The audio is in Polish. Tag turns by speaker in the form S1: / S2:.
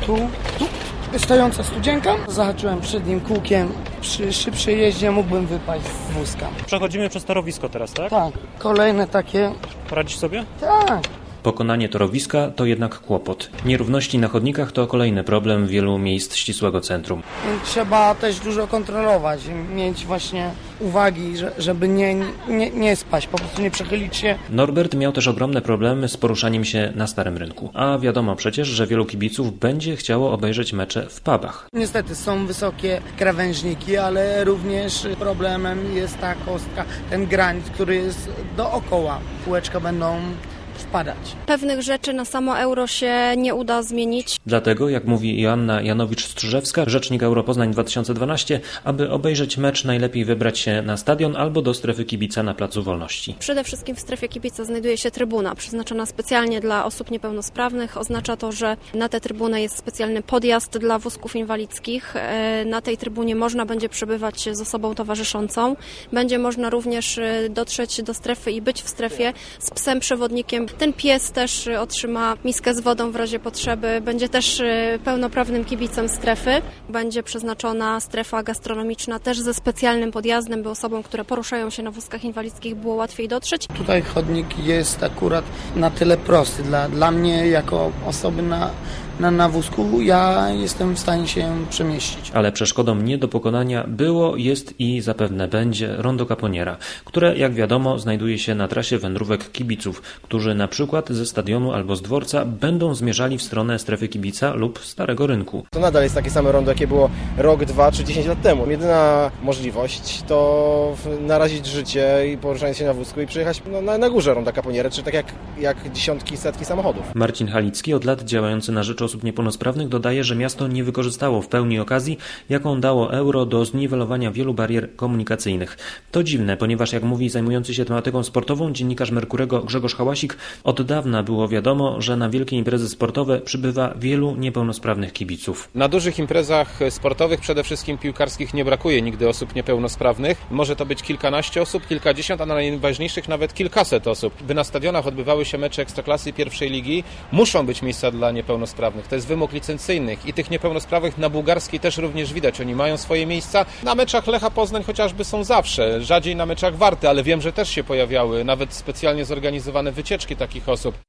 S1: tu, stojąca studzienka. Zahaczyłem przednim kółkiem. Przy szybszej jeździe mógłbym wypaść z wózka.
S2: Przechodzimy przez torowisko teraz, tak?
S1: Tak, kolejne takie.
S2: Poradzisz sobie?
S1: Tak.
S3: Pokonanie torowiska to jednak kłopot. Nierówności na chodnikach to kolejny problem wielu miejsc ścisłego centrum.
S1: Trzeba też dużo kontrolować, mieć właśnie uwagi, żeby nie spaść, po prostu nie przechylić się.
S3: Norbert miał też ogromne problemy z poruszaniem się na Starym Rynku. A wiadomo przecież, że wielu kibiców będzie chciało obejrzeć mecze w pubach.
S1: Niestety są wysokie krawężniki, ale również problemem jest ta kostka, ten granit, który jest dookoła. Kółeczka będą wpadać.
S4: Pewnych rzeczy na samo Euro się nie uda zmienić.
S3: Dlatego, jak mówi Joanna Janowicz-Strzyżewska, rzecznik Europoznań 2012, aby obejrzeć mecz najlepiej wybrać się na stadion albo do strefy kibica na Placu Wolności.
S4: Przede wszystkim w strefie kibica znajduje się trybuna przeznaczona specjalnie dla osób niepełnosprawnych. Oznacza to, że na tę trybunę jest specjalny podjazd dla wózków inwalidzkich. Na tej trybunie można będzie przebywać z osobą towarzyszącą. Będzie można również dotrzeć do strefy i być w strefie z psem przewodnikiem. Ten pies też otrzyma miskę z wodą w razie potrzeby. Będzie też pełnoprawnym kibicem strefy. Będzie przeznaczona strefa gastronomiczna też ze specjalnym podjazdem, by osobom, które poruszają się na wózkach inwalidzkich, było łatwiej dotrzeć.
S1: Tutaj chodnik jest akurat na tyle prosty. Dla mnie jako osoby na wózku ja jestem w stanie się przemieścić.
S3: Ale przeszkodą nie do pokonania było, jest i zapewne będzie Rondo Caponiera, które jak wiadomo znajduje się na trasie wędrówek kibiców, którzy na przykład ze stadionu albo z dworca będą zmierzali w stronę strefy kibica lub Starego Rynku.
S5: To nadal jest takie same rondo, jakie było rok, 2 czy 10 lat temu. Jedyna możliwość to narazić życie i poruszanie się na wózku i przyjechać na górze Ronda Caponiera, czy tak jak dziesiątki, setki samochodów.
S3: Marcin Halicki, od lat działający na rzecz osób niepełnosprawnych, dodaje, że miasto nie wykorzystało w pełni okazji, jaką dało Euro do zniwelowania wielu barier komunikacyjnych. To dziwne, ponieważ jak mówi zajmujący się tematyką sportową dziennikarz Merkurego Grzegorz Hałasik, od dawna było wiadomo, że na wielkie imprezy sportowe przybywa wielu niepełnosprawnych kibiców.
S6: Na dużych imprezach sportowych, przede wszystkim piłkarskich, nie brakuje nigdy osób niepełnosprawnych. Może to być kilkanaście osób, kilkadziesiąt, a na najważniejszych nawet kilkaset osób. By na stadionach odbywały się mecze Ekstraklasy pierwszej ligi, muszą być miejsca dla niepełnosprawnych. To jest wymóg licencyjnych i tych niepełnosprawnych na Bułgarskiej też również widać. Oni mają swoje miejsca. Na meczach Lecha Poznań chociażby są zawsze, rzadziej na meczach Warty, ale wiem, że też się pojawiały nawet specjalnie zorganizowane wycieczki takich osób.